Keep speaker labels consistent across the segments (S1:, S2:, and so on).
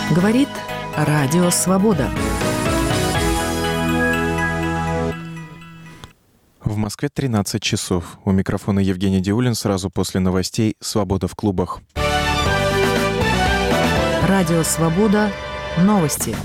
S1: Говорит Радио Свобода.
S2: В Москве 13 часов. У микрофона Евгений Диулин. Сразу после новостей «Свобода в клубах».
S1: Радио Свобода. Новости.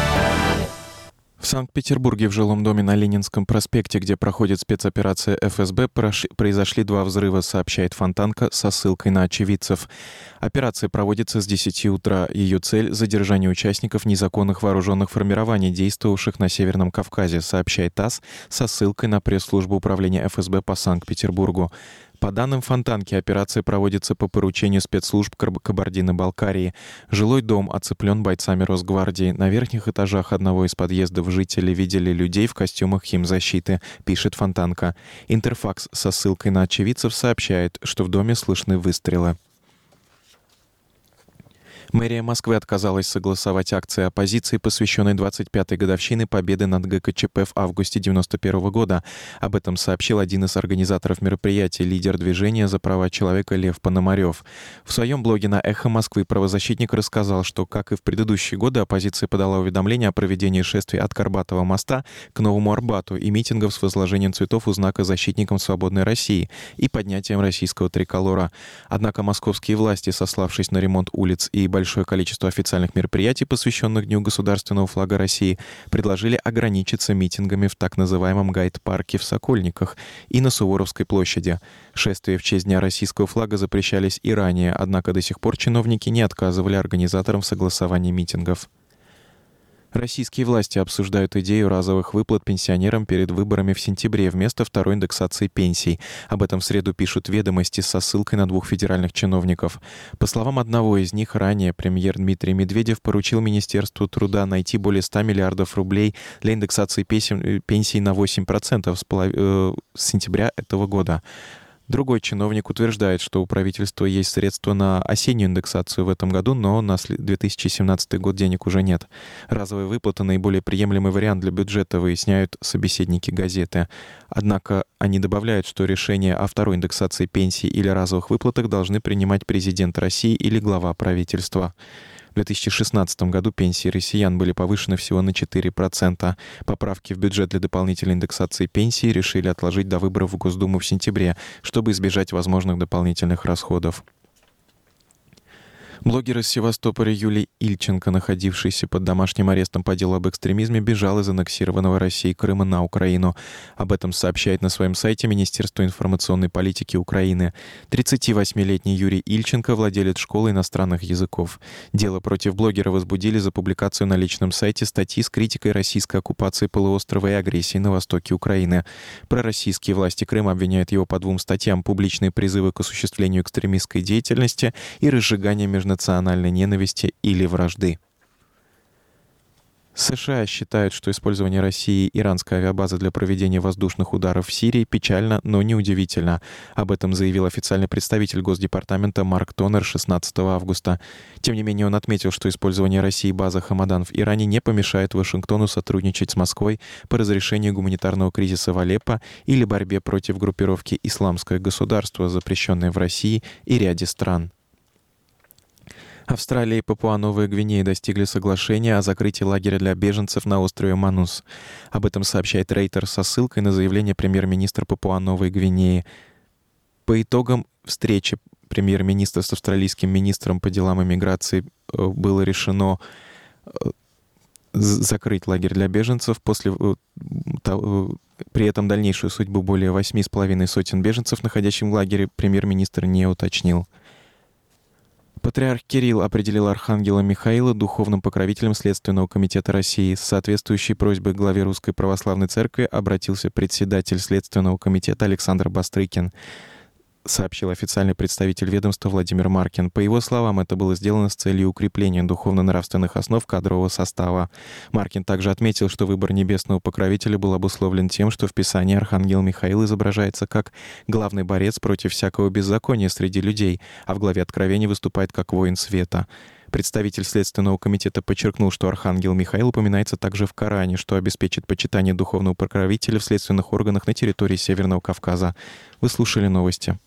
S2: В Санкт-Петербурге в жилом доме на Ленинском проспекте, где проходит спецоперация ФСБ, произошли 2 взрыва, сообщает Фонтанка со ссылкой на очевидцев. Операция проводится с 10 утра. Ее цель — задержание участников незаконных вооруженных формирований, действовавших на Северном Кавказе, сообщает ТАСС со ссылкой на пресс-службу управления ФСБ по Санкт-Петербургу. По данным Фонтанки, операция проводится по поручению спецслужб Кабардино-Балкарии. Жилой дом оцеплен бойцами Росгвардии. На верхних этажах одного из подъездов жители видели людей в костюмах химзащиты, пишет Фонтанка. Интерфакс со ссылкой на очевидцев сообщает, что в доме слышны выстрелы. Мэрия Москвы отказалась согласовать акции оппозиции, посвященной 25-й годовщине победы над ГКЧП в августе 1991 года. Об этом сообщил один из организаторов мероприятия, лидер движения за права человека Лев Пономарев. В своем блоге на «Эхо Москвы» правозащитник рассказал, что, как и в предыдущие годы, оппозиция подала уведомление о проведении шествий от Карбатова моста к Новому Арбату и митингов с возложением цветов у знака «Защитникам свободной России» и поднятием российского триколора. Однако московские власти, сославшись на ремонт улиц и большое количество официальных мероприятий, посвященных Дню государственного флага России, предложили ограничиться митингами в так называемом Гайд-парке в Сокольниках и на Суворовской площади. Шествия в честь Дня российского флага запрещались и ранее, однако до сих пор чиновники не отказывали организаторам в согласовании митингов. Российские власти обсуждают идею разовых выплат пенсионерам перед выборами в сентябре вместо второй индексации пенсий. Об этом в среду пишут «Ведомости» со ссылкой на 2 федеральных чиновников. По словам одного из них, ранее премьер Дмитрий Медведев поручил Министерству труда найти более 100 миллиардов рублей для индексации пенсий на 8% с сентября этого года. Другой чиновник утверждает, что у правительства есть средства на осеннюю индексацию в этом году, но на 2017 год денег уже нет. Разовые выплаты — наиболее приемлемый вариант для бюджета, выясняют собеседники газеты. Однако они добавляют, что решение о второй индексации пенсий или разовых выплатах должны принимать президент России или глава правительства. В 2016 году пенсии россиян были повышены всего на 4%. Поправки в бюджет для дополнительной индексации пенсий решили отложить до выборов в Госдуму в сентябре, чтобы избежать возможных дополнительных расходов. Блогер из Севастополя Юлий Ильченко, находившийся под домашним арестом по делу об экстремизме, бежал из аннексированного Россией Крыма на Украину. Об этом сообщает на своем сайте Министерство информационной политики Украины. 38-летний Юрий Ильченко — владелец школы иностранных языков. Дело против блогера возбудили за публикацию на личном сайте статьи с критикой российской оккупации полуострова и агрессии на востоке Украины. Пророссийские власти Крыма обвиняют его по 2 статьям: публичные призывы к осуществлению экстремистской деятельности и разжигание межнациональной ненависти или вражды. США считают, что использование России иранской авиабазы для проведения воздушных ударов в Сирии печально, но не удивительно. Об этом заявил официальный представитель Госдепартамента Марк Тонер 16 августа. Тем не менее, он отметил, что использование России базы Хамадан в Иране не помешает Вашингтону сотрудничать с Москвой по разрешению гуманитарного кризиса в Алеппо или борьбе против группировки «Исламское государство», запрещенной в России и ряде стран. Австралия и Папуа-Новая Гвинея достигли соглашения о закрытии лагеря для беженцев на острове Манус. Об этом сообщает Рейтер со ссылкой на заявление премьер-министра Папуа-Новой Гвинеи. По итогам встречи премьер-министра с австралийским министром по делам иммиграции было решено закрыть лагерь для беженцев. При этом дальнейшую судьбу более 8,5 сотен беженцев, находящихся в лагере, премьер-министр не уточнил. Патриарх Кирилл определил архангела Михаила духовным покровителем Следственного комитета России. С соответствующей просьбой к главе Русской Православной Церкви обратился председатель Следственного комитета Александр Бастрыкин, сообщил официальный представитель ведомства Владимир Маркин. По его словам, это было сделано с целью укрепления духовно-нравственных основ кадрового состава. Маркин также отметил, что выбор небесного покровителя был обусловлен тем, что в Писании архангел Михаил изображается как главный борец против всякого беззакония среди людей, а в главе Откровения выступает как воин света. Представитель Следственного комитета подчеркнул, что архангел Михаил упоминается также в Коране, что обеспечит почитание духовного покровителя в следственных органах на территории Северного Кавказа. Вы слушали новости.